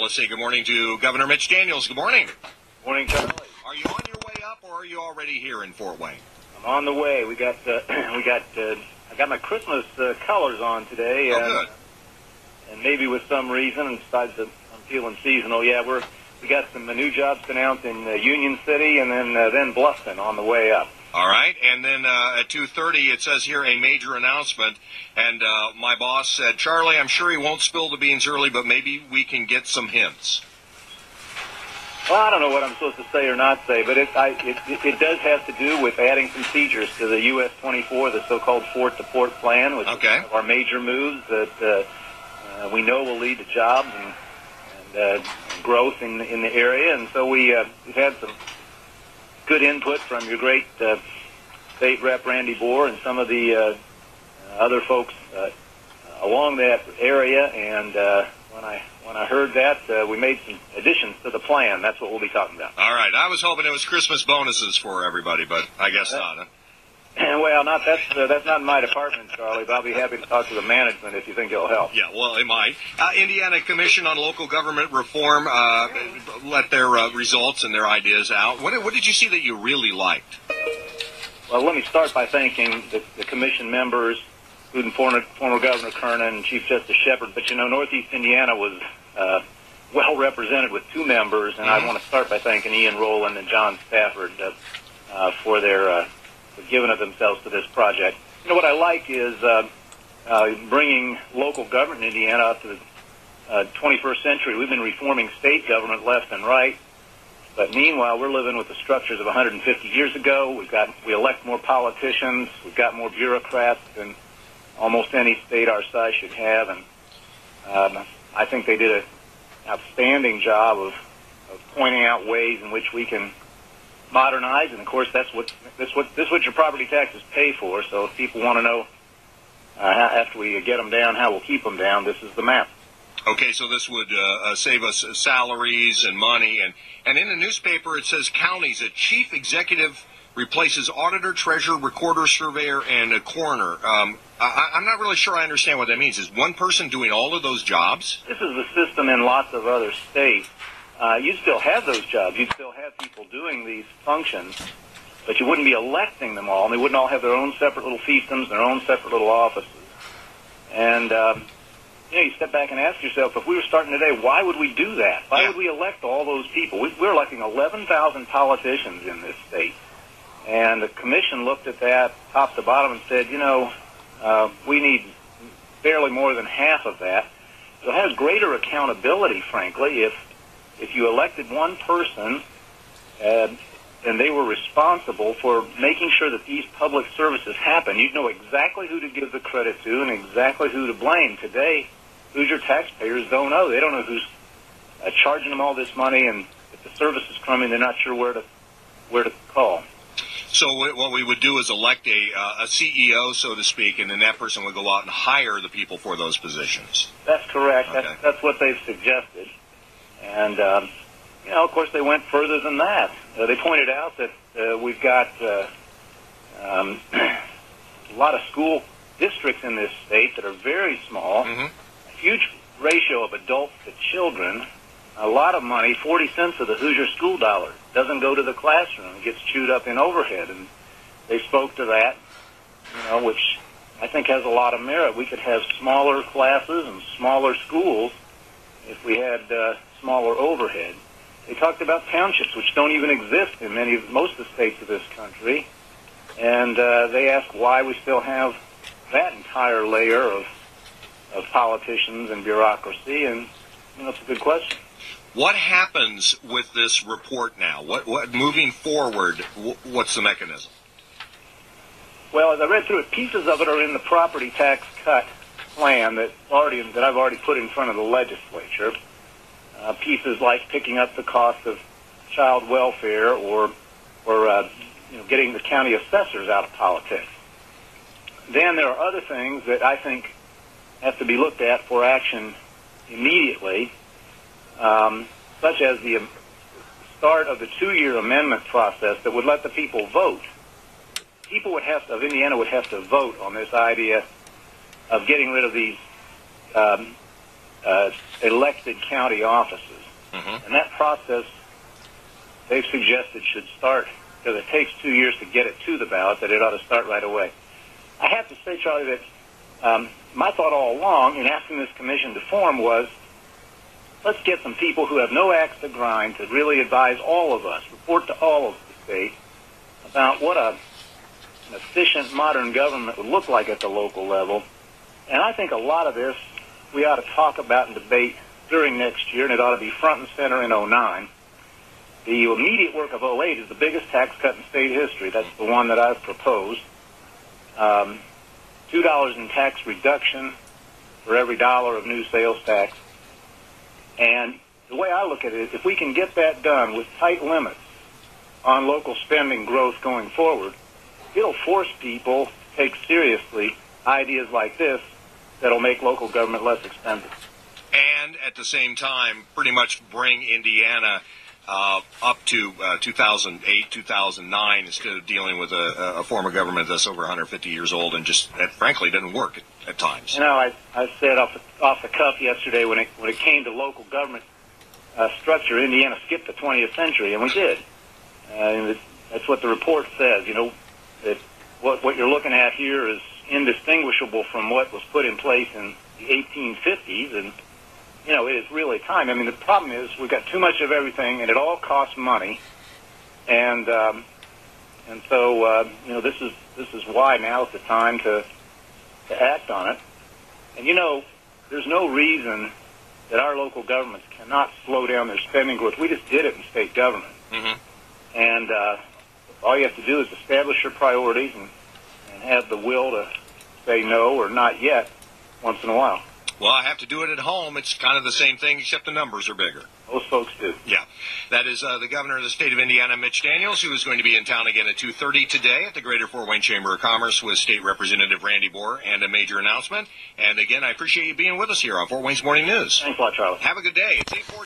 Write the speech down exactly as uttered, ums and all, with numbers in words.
let's say good morning to Governor Mitch Daniels. Good morning. Morning, Charlie. Are you on your way up, or are you already here in Fort Wayne? I'm on the way. We got, uh, we got, uh, I got my Christmas uh, colors on today. Oh, and, good. And maybe with some reason, and besides the, I'm feeling seasonal. Yeah, we're we got some uh, new jobs announced in uh, Union City, and then uh, then Bluffton on the way up. All right, and then uh, at two thirty, it says here a major announcement, and uh, my boss said, Charlie, I'm sure he won't spill the beans early, but maybe we can get some hints. Well, I don't know what I'm supposed to say or not say, but it, I, it, it, it does have to do with adding some features to the U S twenty-four, the so-called Fort-to-Port plan, which okay. is one of our major moves that uh, uh, we know will lead to jobs and, and uh, growth in, in the area. And so we, uh, we've had some good input from your great uh, state rep Randy Bohr and some of the uh, other folks uh, along that area. And uh, when I when I heard that, uh, we made some additions to the plan. That's what we'll be talking about. All right. I was hoping it was Christmas bonuses for everybody, but I guess uh, not. Huh? Well, not that's uh, that's not in my department, Charlie, but I'll be happy to talk to the management if you think it'll help. Yeah, well, it might. Uh, Indiana Commission on Local Government Reform uh, let their uh, results and their ideas out. What, what did you see that you really liked? Well, let me start by thanking the, the commission members, including former, former Governor Kernan and Chief Justice Shepard. But, you know, Northeast Indiana was uh, well represented with two members, and mm-hmm. I want to start by thanking Ian Rowland and John Stafford uh, uh, for their uh, for giving of themselves to this project. You know, what I like is uh, uh, bringing local government in Indiana up to the uh, twenty-first century. We've been reforming state government left and right, but meanwhile, we're living with the structures of one hundred fifty years ago. We've got we elect more politicians. We've got more bureaucrats than almost any state our size should have, and um, I think they did an outstanding job of, of pointing out ways in which we can modernize. And of course, that's what this what this what your property taxes pay for. So if people want to know uh, how, after we get them down, how we'll keep them down, this is the map. Okay, so this would uh, uh, save us salaries and money, and and in the newspaper it says counties, a chief executive replaces auditor, treasurer, recorder, surveyor, and a coroner. Um, I, I'm not really sure I understand what that means. Is one person doing all of those jobs? This is the system in lots of other states. Uh, you still have those jobs. You'd still have people doing these functions, but you wouldn't be electing them all, and they wouldn't all have their own separate little fiefdoms, their own separate little offices. And, um, you know, you step back and ask yourself, if we were starting today, why would we do that? Why yeah. would we elect all those people? We, we're electing eleven thousand politicians in this state. And the commission looked at that top to bottom and said, you know, uh, we need barely more than half of that. So it has greater accountability, frankly, if if you elected one person uh, and they were responsible for making sure that these public services happen, you'd know exactly who to give the credit to and exactly who to blame. Today, Hoosier taxpayers don't know. They don't know who's uh, charging them all this money, and if the service is coming, they're not sure where to where to call. So what we would do is elect a, uh, a C E O, so to speak, and then that person would go out and hire the people for those positions. That's correct. Okay. That's, that's what they've suggested. And, um, you know, of course, they went further than that. Uh, they pointed out that uh, we've got uh, um, a lot of school districts in this state that are very small, mm-hmm. a huge ratio of adults to children, a lot of money, forty cents of the Hoosier school dollar doesn't go to the classroom. It gets chewed up in overhead. And they spoke to that, you know, which I think has a lot of merit. We could have smaller classes and smaller schools if we had uh, smaller overhead. They talked about townships, which don't even exist in many of most of the states of this country. And uh, they asked why we still have that entire layer of, of politicians and bureaucracy. And, you know, it's a good question. What happens with this report now? What, what moving forward, what's the mechanism? Well, as I read through it, pieces of it are in the property tax cut plan that already that I've already put in front of the legislature. Uh, pieces like picking up the cost of child welfare, or or uh, you know, getting the county assessors out of politics. Then there are other things that I think have to be looked at for action immediately. Um, such as the start of the two-year amendment process that would let the people vote. People would have to, of Indiana would have to vote on this idea of getting rid of these um, uh, elected county offices. Mm-hmm. And that process, they've suggested, should start, because it takes two years to get it to the ballot, that it ought to start right away. I have to say, Charlie, that um, my thought all along in asking this commission to form was, let's get some people who have no axe to grind to really advise all of us, report to all of the state about what a, an efficient modern government would look like at the local level. And I think a lot of this we ought to talk about and debate during next year, and it ought to be front and center in oh nine. The immediate work of oh eight is the biggest tax cut in state history. That's the one that I've proposed. Um, two dollars in tax reduction for every dollar of new sales tax. And the way I look at it is, if we can get that done with tight limits on local spending growth going forward, it'll force people to take seriously ideas like this that'll make local government less expensive. And at the same time, pretty much bring Indiana uh, up to uh, two thousand eight, two thousand nine, instead of dealing with a, a form of government that's over one hundred fifty years old and just, that frankly, doesn't work at, at times. You know, I, I said off the, off the cuff yesterday, when it, when it came to local government uh, structure, Indiana skipped the twentieth century, and we did. Uh, and it, that's what the report says. You know, that what, what you're looking at here is indistinguishable from what was put in place in the eighteen fifties, and you know, it is really time. I mean, the problem is we've got too much of everything, and it all costs money, and um, and so uh, you know, this is this is why now is the time to to act on it. And you know, there's no reason that our local governments cannot slow down their spending growth. We just did it in state government, mm-hmm. and uh, all you have to do is establish your priorities and, and have the will to say no or not yet once in a while. Well, I have to do it at home. It's kind of the same thing, except the numbers are bigger. Most folks do. Yeah. That is uh, the governor of the state of Indiana, Mitch Daniels, who is going to be in town again at two thirty today at the Greater Fort Wayne Chamber of Commerce with State Representative Randy Bohr and a major announcement. And again, I appreciate you being with us here on Fort Wayne's Morning News. Thanks a lot, Charlie. Have a good day. It's eight forty.